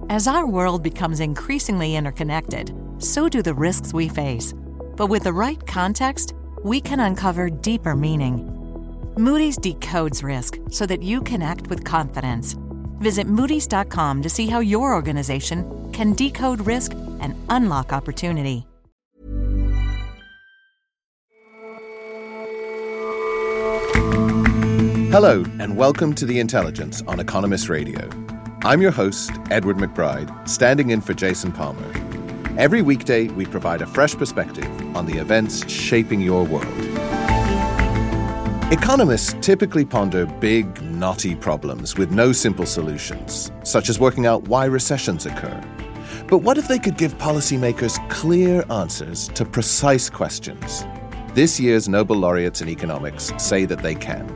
As our world becomes increasingly interconnected, so do the risks we face. But with the right context, we can uncover deeper meaning. Moody's decodes risk so that you can act with confidence. Visit Moody's.com to see how your organization can decode risk and unlock opportunity. Hello, and welcome to The Intelligence on Economist Radio. I'm your host, Edward McBride, standing in for Jason Palmer. Every weekday, we provide a fresh perspective on the events shaping your world. Economists typically ponder big, knotty problems with no simple solutions, such as working out why recessions occur. But what if they could give policymakers clear answers to precise questions? This year's Nobel laureates in economics say that they can.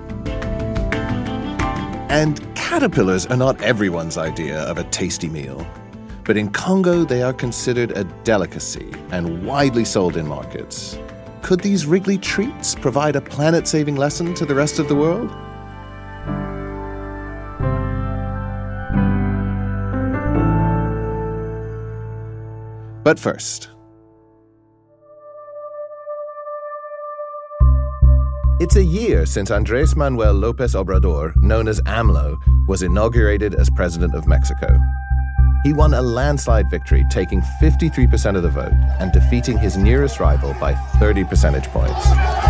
And caterpillars are not everyone's idea of a tasty meal. But in Congo, they are considered a delicacy and widely sold in markets. Could these wriggly treats provide a planet-saving lesson to the rest of the world? But first, it's a year since Andrés Manuel López Obrador, known as AMLO, was inaugurated as president of Mexico. He won a landslide victory, taking 53% of the vote and defeating his nearest rival by 30 percentage points.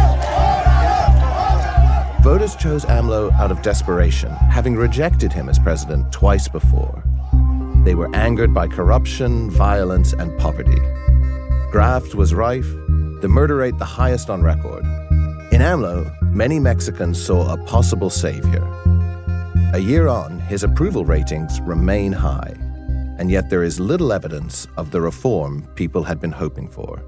Voters chose AMLO out of desperation, having rejected him as president twice before. They were angered by corruption, violence, and poverty. Graft was rife, the murder rate the highest on record. In AMLO, many Mexicans saw a possible savior. A year on, his approval ratings remain high, and yet there is little evidence of the reform people had been hoping for.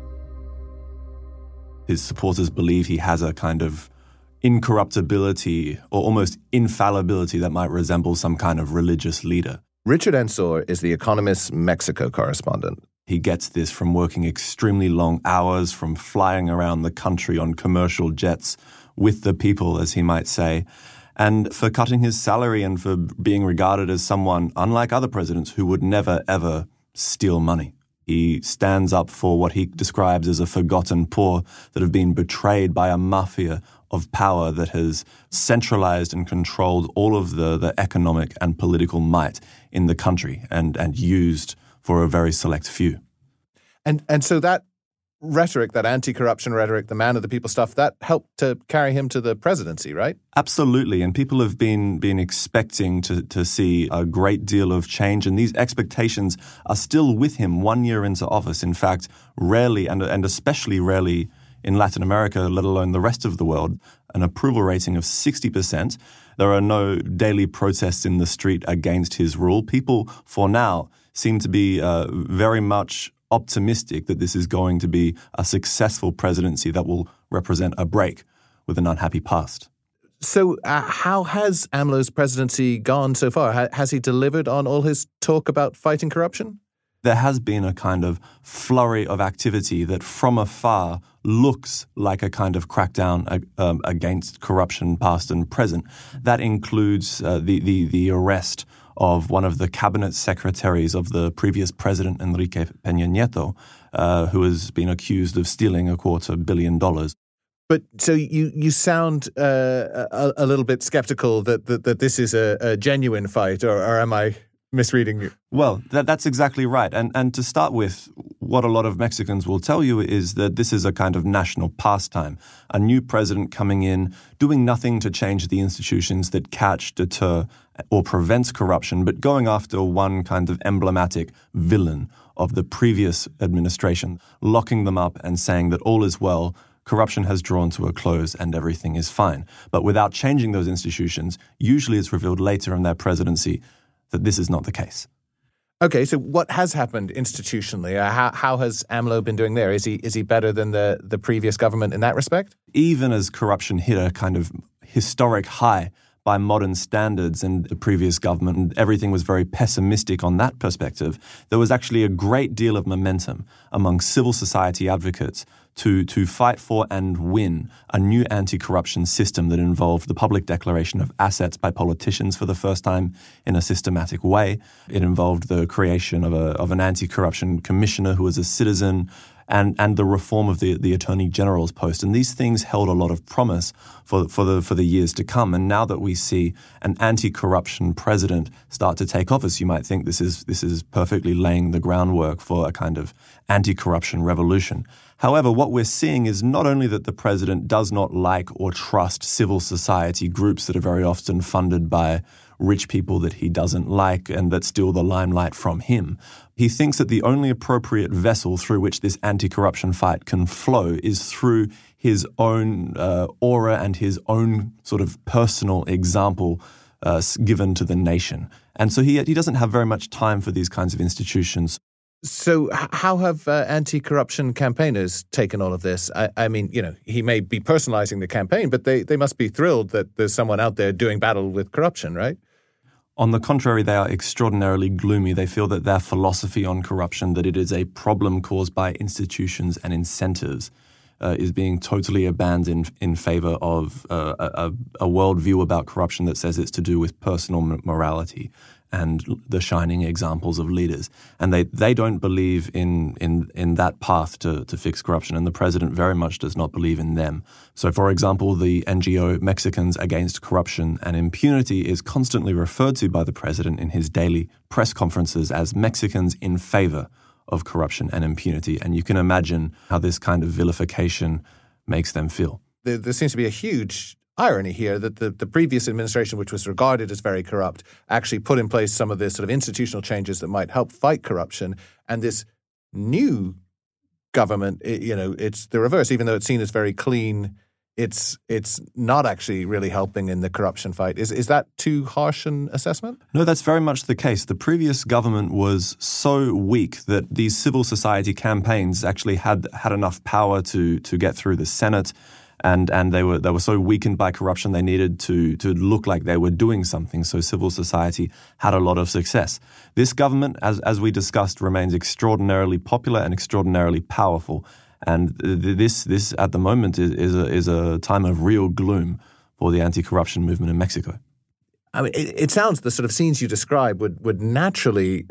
His supporters believe he has a kind of incorruptibility or almost infallibility that might resemble some kind of religious leader. Richard Ensor is The Economist's Mexico correspondent. He gets this from working extremely long hours, from flying around the country on commercial jets with the people, as he might say, and for cutting his salary and for being regarded as someone, unlike other presidents, who would never, ever steal money. He stands up for what he describes as a forgotten poor that have been betrayed by a mafia of power that has centralized and controlled all of the economic and political might in the country and used for a very select few. And so that rhetoric, that anti-corruption rhetoric, the man of the people stuff, that helped to carry him to the presidency, right? Absolutely. And people have been expecting to see a great deal of change. And these expectations are still with him 1 year into office. In fact, rarely, and especially rarely in Latin America, let alone the rest of the world, an approval rating of 60%. There are no daily protests in the street against his rule. People, for now, seem to be very much optimistic that this is going to be a successful presidency that will represent a break with an unhappy past. So how has AMLO's presidency gone so far? Has he delivered on all his talk about fighting corruption? There has been a kind of flurry of activity that from afar looks like a kind of crackdown against corruption past and present. That includes the arrest of one of the cabinet secretaries of the previous president, Enrique Peña Nieto, who has been accused of stealing $250 million. But so you sound a little bit skeptical that this is a genuine fight, or am I misreading you? Well, that's exactly right. And to start with, what a lot of Mexicans will tell you is that this is a kind of national pastime. A new president coming in, doing nothing to change the institutions that catch, deter, or prevents corruption, but going after one kind of emblematic villain of the previous administration, locking them up and saying that all is well, corruption has drawn to a close and everything is fine. But without changing those institutions, usually it's revealed later in their presidency that this is not the case. Okay, so what has happened institutionally? How has AMLO been doing there? Is he better than the previous government in that respect? Even as corruption hit a kind of historic high by modern standards and the previous government, and everything was very pessimistic on that perspective, there was actually a great deal of momentum among civil society advocates to fight for and win a new anti-corruption system that involved the public declaration of assets by politicians for the first time in a systematic way. It involved the creation of an anti-corruption commissioner who was a citizen, and the reform of the Attorney General's post. And these things held a lot of promise for the years to come. And now that we see an anti-corruption president start to take office, you might think this is perfectly laying the groundwork for a kind of anti-corruption revolution. However, what we're seeing is not only that the president does not like or trust civil society groups that are very often funded by rich people that he doesn't like and that steal the limelight from him. He thinks that the only appropriate vessel through which this anti-corruption fight can flow is through his own aura and his own sort of personal example given to the nation. And so he doesn't have very much time for these kinds of institutions. So how have anti-corruption campaigners taken all of this? I mean, he may be personalizing the campaign, but they must be thrilled that there's someone out there doing battle with corruption, right? On the contrary, they are extraordinarily gloomy. They feel that their philosophy on corruption, that it is a problem caused by institutions and incentives, is being totally abandoned in favor of a worldview about corruption that says it's to do with personal morality and the shining examples of leaders. And they don't believe in that path to fix corruption, and the president very much does not believe in them. So, for example, the NGO Mexicans Against Corruption and Impunity is constantly referred to by the president in his daily press conferences as Mexicans in favor of corruption and impunity. And you can imagine how this kind of vilification makes them feel. There seems to be a huge irony here that the previous administration, which was regarded as very corrupt, actually put in place some of the sort of institutional changes that might help fight corruption. And this new government, it's the reverse. Even though it's seen as very clean, it's not actually really helping in the corruption fight. Is that too harsh an assessment? No, that's very much the case. The previous government was so weak that these civil society campaigns actually had enough power to get through the Senate. And they were so weakened by corruption, they needed to look like they were doing something. So civil society had a lot of success. This government, as we discussed, remains extraordinarily popular and extraordinarily powerful. And this at the moment is a time of real gloom for the anti-corruption movement in Mexico. I mean, it sounds the sort of scenes you describe would naturally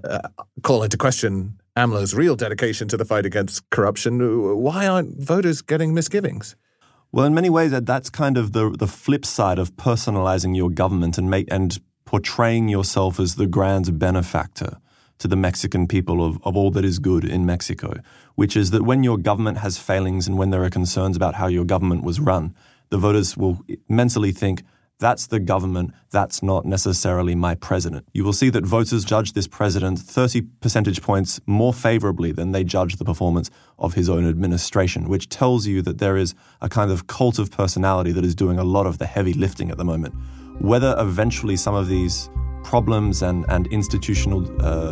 call into question AMLO's real dedication to the fight against corruption. Why aren't voters getting misgivings? Well, in many ways, that's kind of the flip side of personalizing your government and portraying yourself as the grand benefactor to the Mexican people of all that is good in Mexico, which is that when your government has failings and when there are concerns about how your government was run, the voters will mentally think, that's the government, that's not necessarily my president. You will see that voters judge this president 30 percentage points more favorably than they judge the performance of his own administration, which tells you that there is a kind of cult of personality that is doing a lot of the heavy lifting at the moment. Whether eventually some of these problems and institutional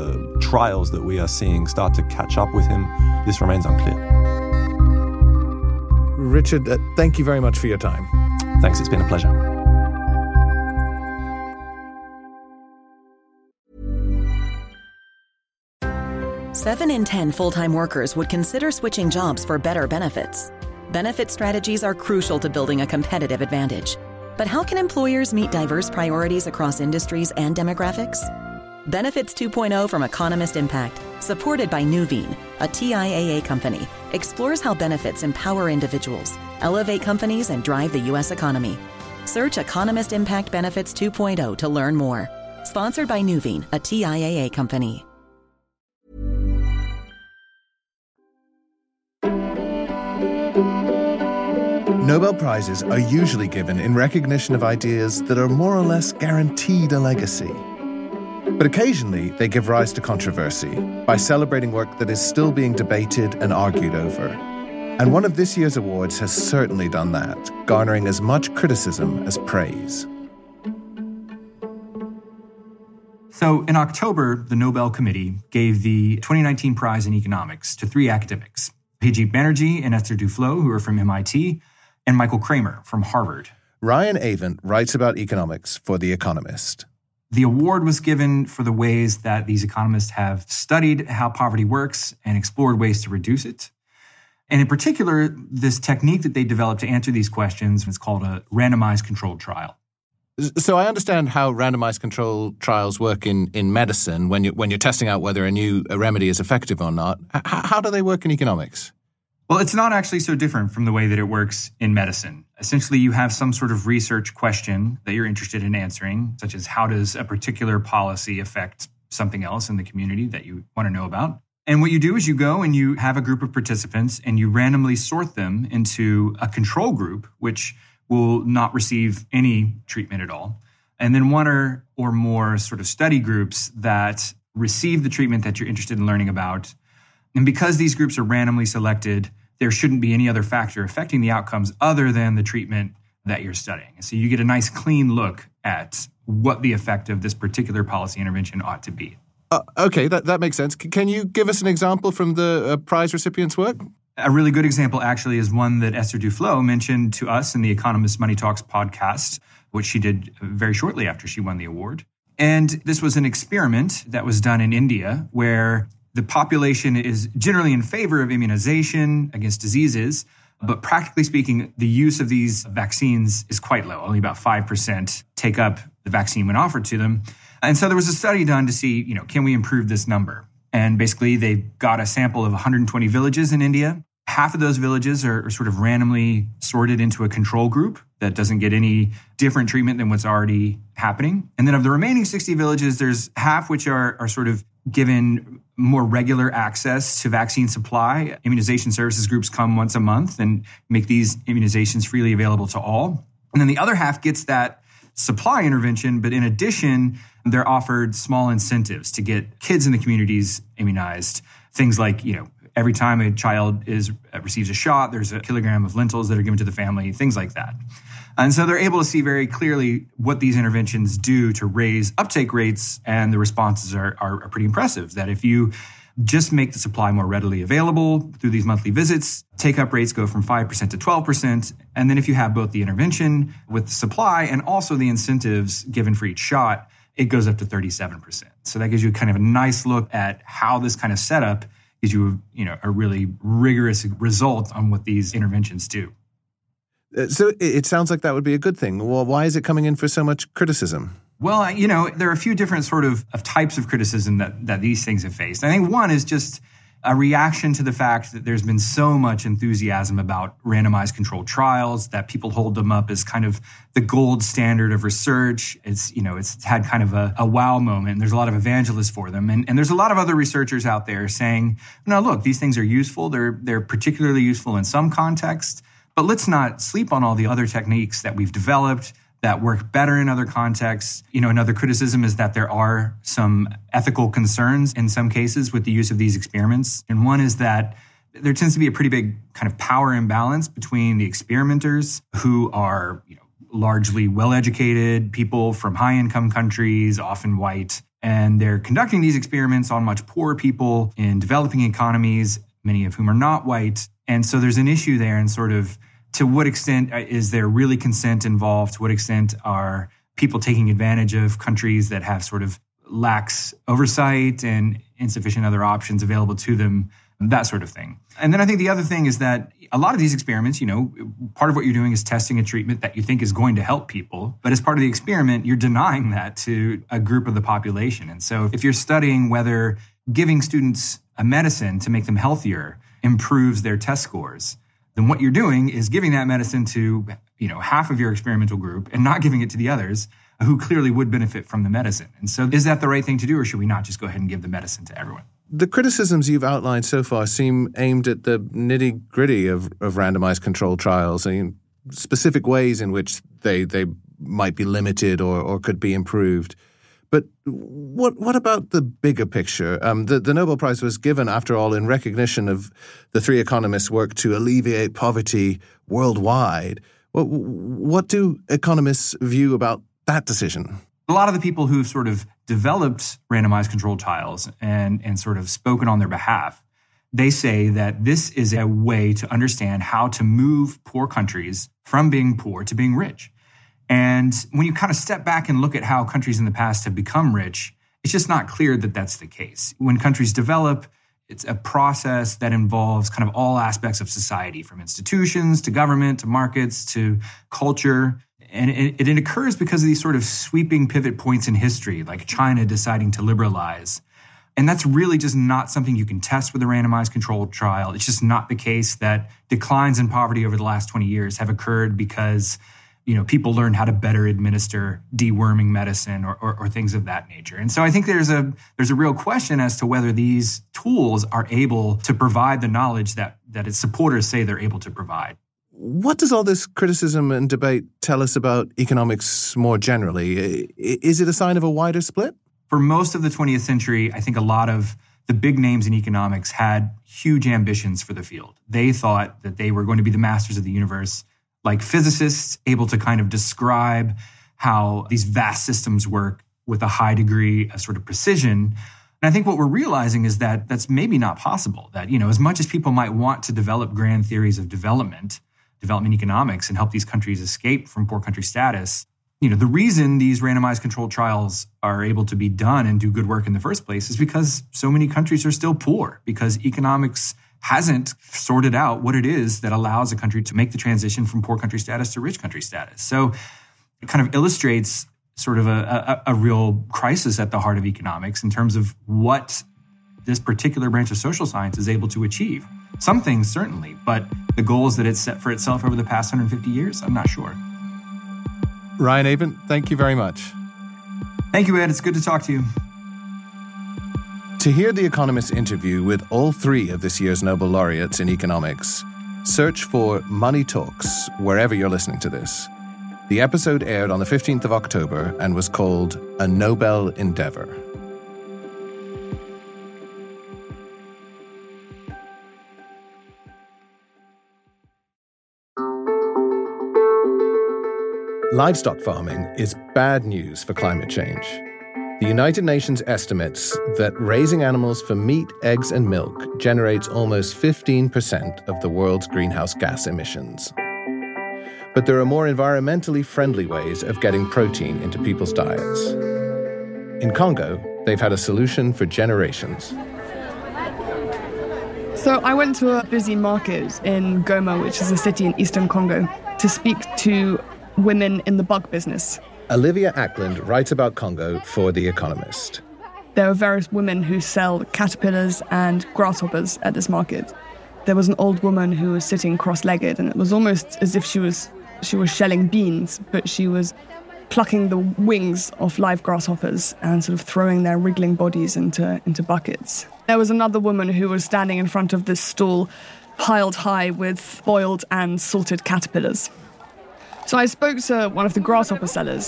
trials that we are seeing start to catch up with him, this remains unclear. Richard, thank you very much for your time. Thanks, it's been a pleasure. Seven in 10 full-time workers would consider switching jobs for better benefits. Benefit strategies are crucial to building a competitive advantage. But how can employers meet diverse priorities across industries and demographics? Benefits 2.0 from Economist Impact, supported by Nuveen, a TIAA company, explores how benefits empower individuals, elevate companies, and drive the U.S. economy. Search Economist Impact Benefits 2.0 to learn more. Sponsored by Nuveen, a TIAA company. Nobel Prizes are usually given in recognition of ideas that are more or less guaranteed a legacy. But occasionally, they give rise to controversy by celebrating work that is still being debated and argued over. And one of this year's awards has certainly done that, garnering as much criticism as praise. So in October, the Nobel Committee gave the 2019 prize in economics to three academics, Abhijit Banerjee and Esther Duflo, who are from MIT, and Michael Kramer from Harvard. Ryan Avent writes about economics for The Economist. The award was given for the ways that these economists have studied how poverty works and explored ways to reduce it. And in particular, this technique that they developed to answer these questions is called a randomized controlled trial. So I understand how randomized controlled trials work in medicine when you're testing out whether a remedy is effective or not. How do they work in economics? Well, it's not actually so different from the way that it works in medicine. Essentially, you have some sort of research question that you're interested in answering, such as how does a particular policy affect something else in the community that you want to know about? And what you do is you go and you have a group of participants and you randomly sort them into a control group, which will not receive any treatment at all. And then one or more sort of study groups that receive the treatment that you're interested in learning about. And because these groups are randomly selected, there shouldn't be any other factor affecting the outcomes other than the treatment that you're studying. So you get a nice clean look at what the effect of this particular policy intervention ought to be. Okay, that makes sense. Can you give us an example from the prize recipients' work? A really good example actually is one that Esther Duflo mentioned to us in the Economist Money Talks podcast, which she did very shortly after she won the award. And this was an experiment that was done in India where the population is generally in favor of immunization against diseases, but practically speaking, the use of these vaccines is quite low. Only about 5% take up the vaccine when offered to them. And so there was a study done to see, can we improve this number? And basically, they got a sample of 120 villages in India. Half of those villages are sort of randomly sorted into a control group that doesn't get any different treatment than what's already happening. And then of the remaining 60 villages, there's half which are sort of given more regular access to vaccine supply. Immunization services groups come once a month and make these immunizations freely available to all. And then the other half gets that supply intervention, but in addition, they're offered small incentives to get kids in the communities immunized. Things like, every time a child receives a shot, there's a kilogram of lentils that are given to the family, things like that. And so they're able to see very clearly what these interventions do to raise uptake rates, and the responses are pretty impressive. That if you just make the supply more readily available through these monthly visits, take-up rates go from 5% to 12%. And then if you have both the intervention with the supply and also the incentives given for each shot, it goes up to 37%. So that gives you kind of a nice look at how this kind of setup gives you, a really rigorous result on what these interventions do. So it sounds like that would be a good thing. Well, why is it coming in for so much criticism? Well, there are a few different sort of types of criticism that these things have faced. I think one is just a reaction to the fact that there's been so much enthusiasm about randomized controlled trials that people hold them up as kind of the gold standard of research. It's had kind of a wow moment. And there's a lot of evangelists for them. And there's a lot of other researchers out there saying, no, look, these things are useful. They're particularly useful in some contexts, but let's not sleep on all the other techniques that we've developed that work better in other contexts. Another criticism is that there are some ethical concerns in some cases with the use of these experiments. And one is that there tends to be a pretty big kind of power imbalance between the experimenters who are, largely well-educated people from high-income countries, often white, and they're conducting these experiments on much poorer people in developing economies, many of whom are not white. And so there's an issue there in sort of to what extent is there really consent involved? To what extent are people taking advantage of countries that have sort of lax oversight and insufficient other options available to them? That sort of thing. And then I think the other thing is that a lot of these experiments, part of what you're doing is testing a treatment that you think is going to help people. But as part of the experiment, you're denying that to a group of the population. And so if you're studying whether giving students a medicine to make them healthier improves their test scores, then what you're doing is giving that medicine to, half of your experimental group and not giving it to the others who clearly would benefit from the medicine. And so is that the right thing to do, or should we not just go ahead and give the medicine to everyone? The criticisms you've outlined so far seem aimed at the nitty-gritty of randomized controlled trials, specific ways in which they might be limited or could be improved. But what about the bigger picture? The Nobel Prize was given, after all, in recognition of the three economists' work to alleviate poverty worldwide. What do economists view about that decision? A lot of the people who've sort of developed randomized controlled trials and sort of spoken on their behalf, they say that this is a way to understand how to move poor countries from being poor to being rich. And when you kind of step back and look at how countries in the past have become rich, it's just not clear that that's the case. When countries develop, It's a process that involves kind of all aspects of society, from institutions to government to markets to culture. And it occurs because of these sort of sweeping pivot points in history, like China deciding to liberalize. And that's really just not something you can test with a randomized controlled trial. It's just not the case that declines in poverty over the last 20 years have occurred because, people learned how to better administer deworming medicine or things of that nature. And so I think there's a real question as to whether these tools are able to provide the knowledge that its supporters say they're able to provide. What does all this criticism and debate tell us about economics more generally? Is it a sign of a wider split? For most of the 20th century, I think a lot of the big names in economics had huge ambitions for the field. They thought that they were going to be the masters of the universe, like physicists, able to kind of describe how these vast systems work with a high degree of sort of precision. And I think what we're realizing is that that's maybe not possible, that, as much as people might want to develop grand theories of development economics and help these countries escape from poor country status, the reason these randomized controlled trials are able to be done and do good work in the first place is because so many countries are still poor, because economics hasn't sorted out what it is that allows a country to make the transition from poor country status to rich country status. So it kind of illustrates sort of a real crisis at the heart of economics in terms of what this particular branch of social science is able to achieve. Some things, certainly, but the goals that it's set for itself over the past 150 years, I'm not sure. Ryan Avent, thank you very much. Thank you, Ed. It's good to talk to you. To hear The Economist interview with all three of this year's Nobel laureates in economics, search for Money Talks wherever you're listening to this. The episode aired on the 15th of October and was called A Nobel Endeavor. Livestock farming is bad news for climate change. The United Nations estimates that raising animals for meat, eggs, and milk generates almost 15% of the world's greenhouse gas emissions. But there are more environmentally friendly ways of getting protein into people's diets. In Congo, they've had a solution for generations. So I went to a busy market in Goma, which is a city in eastern Congo, to speak to women in the bug business. Olivia Ackland writes about Congo for The Economist. There are various women who sell caterpillars and grasshoppers at this market. There was an old woman who was sitting cross-legged, and it was almost as if she was shelling beans, but she was plucking the wings of live grasshoppers and sort of throwing their wriggling bodies into buckets. There was another woman who was standing in front of this stall piled high with boiled and salted caterpillars. So I spoke to one of the grasshopper sellers,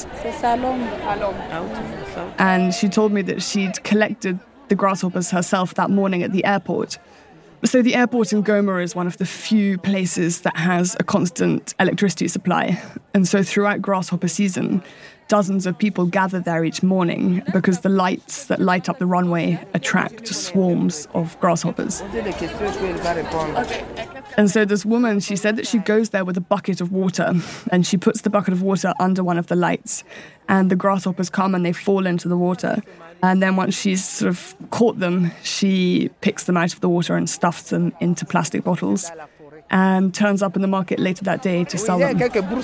and she told me that she'd collected the grasshoppers herself that morning at the airport. So the airport in Goma is one of the few places that has a constant electricity supply. And so throughout grasshopper season, dozens of people gather there each morning because the lights that light up the runway attract swarms of grasshoppers. And so this woman, she said that she goes there with a bucket of water, and she puts the bucket of water under one of the lights, and the grasshoppers come and they fall into the water. And then once she's sort of caught them, she picks them out of the water and stuffs them into plastic bottles and turns up in the market later that day to sell them.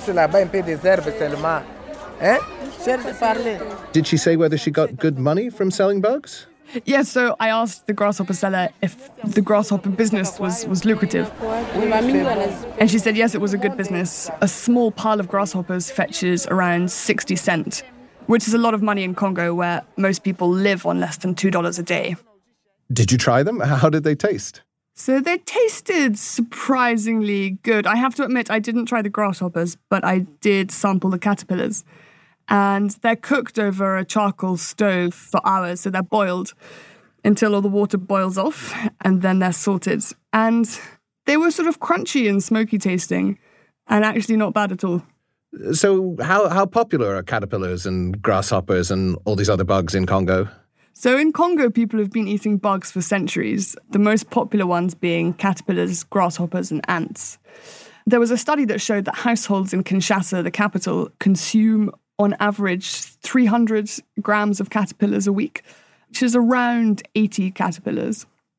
Did she say whether she got good money from selling bugs? Yes, so I asked the grasshopper seller if the grasshopper business was lucrative. And she said, yes, it was a good business. A small pile of grasshoppers fetches around 60 cents, which is a lot of money in Congo, where most people live on less than $2 a day. Did you try them? How did they taste? So they tasted surprisingly good. I have to admit, I didn't try the grasshoppers, but I did sample the caterpillars. And they're cooked over a charcoal stove for hours, so they're boiled until all the water boils off, and then they're salted. And they were sort of crunchy and smoky tasting, and actually not bad at all. So how popular are caterpillars and grasshoppers and all these other bugs in Congo? So in Congo, people have been eating bugs for centuries, the most popular ones being caterpillars, grasshoppers, and ants. There was a study that showed that households in Kinshasa, the capital, consume on average 300 grams of caterpillars a week, which is around 80 caterpillars.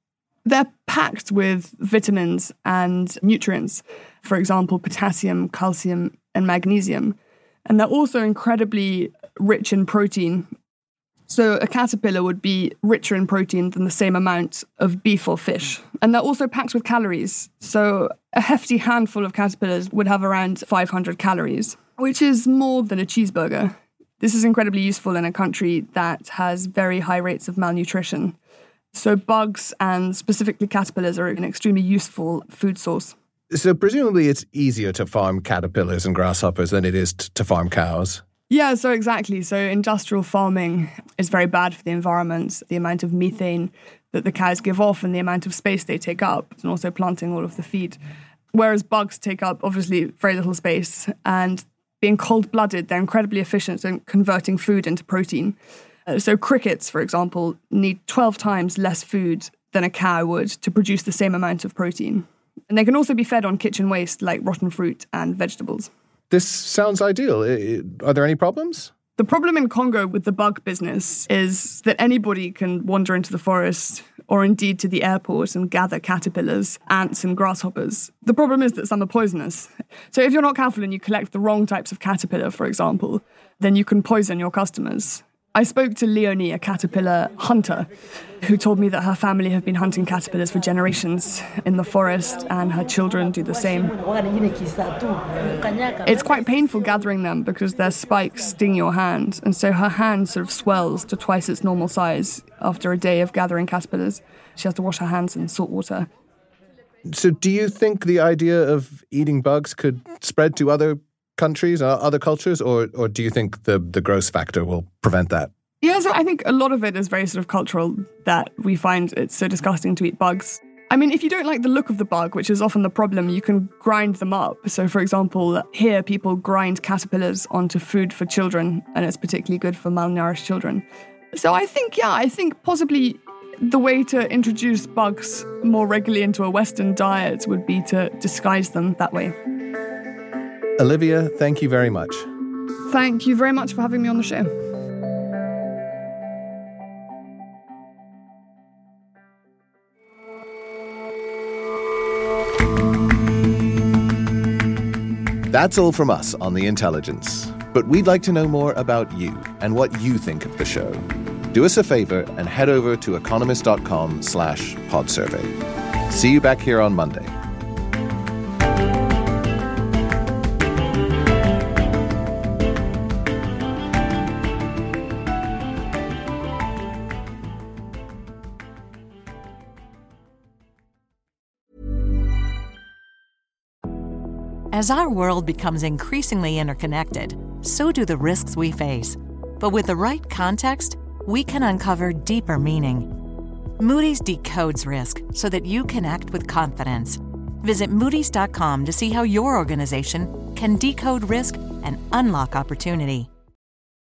They're packed with vitamins and nutrients, for example, potassium, calcium, and magnesium. And they're also incredibly rich in protein. So a caterpillar would be richer in protein than the same amount of beef or fish. And they're also packed with calories. So a hefty handful of caterpillars would have around 500 calories, which is more than a cheeseburger. This is incredibly useful in a country that has very high rates of malnutrition. So bugs, and specifically caterpillars, are an extremely useful food source. So presumably it's easier to farm caterpillars and grasshoppers than it is to farm cows. Yeah, so exactly. So industrial farming is very bad for the environment. The amount of methane that the cows give off and the amount of space they take up, and also planting all of the feed. Whereas bugs take up, obviously, very little space. And being cold-blooded, they're incredibly efficient in converting food into protein. So crickets, for example, need 12 times less food than a cow would to produce the same amount of protein. And they can also be fed on kitchen waste like rotten fruit and vegetables. This sounds ideal. Are there any problems? The problem in Congo with the bug business is that anybody can wander into the forest or indeed to the airport and gather caterpillars, ants and grasshoppers. The problem is that some are poisonous. So if you're not careful and you collect the wrong types of caterpillar, for example, then you can poison your customers. I spoke to Leonie, a caterpillar hunter, who told me that her family have been hunting caterpillars for generations in the forest, and her children do the same. It's quite painful gathering them because their spikes sting your hand, and so her hand sort of swells to twice its normal size after a day of gathering caterpillars. She has to wash her hands in salt water. So do you think the idea of eating bugs could spread to other countries, other cultures, or do you think the gross factor will prevent that? Yeah, so I think a lot of it is very sort of cultural, that we find it's so disgusting to eat bugs. I mean, if you don't like the look of the bug, which is often the problem, you can grind them up. So, for example, here people grind caterpillars onto food for children, and it's particularly good for malnourished children. So I think possibly the way to introduce bugs more regularly into a Western diet would be to disguise them that way. Olivia, thank you very much. Thank you very much for having me on the show. That's all from us on The Intelligence. But we'd like to know more about you and what you think of the show. Do us a favor and head over to economist.com/podsurvey. See you back here on Monday. As our world becomes increasingly interconnected, so do the risks we face. But with the right context, we can uncover deeper meaning. Moody's decodes risk so that you can act with confidence. Visit Moodys.com to see how your organization can decode risk and unlock opportunity.